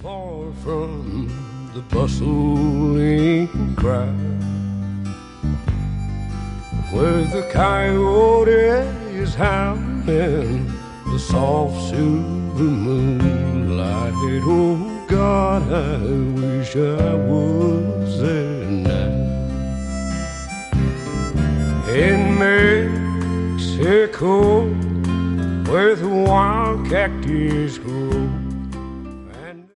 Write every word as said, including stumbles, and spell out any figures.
Far from the bustling crowd, where the coyote is howling, the soft silver moonlight. Oh God, I wish I was there now. In Mexico, where the wild cactus grows,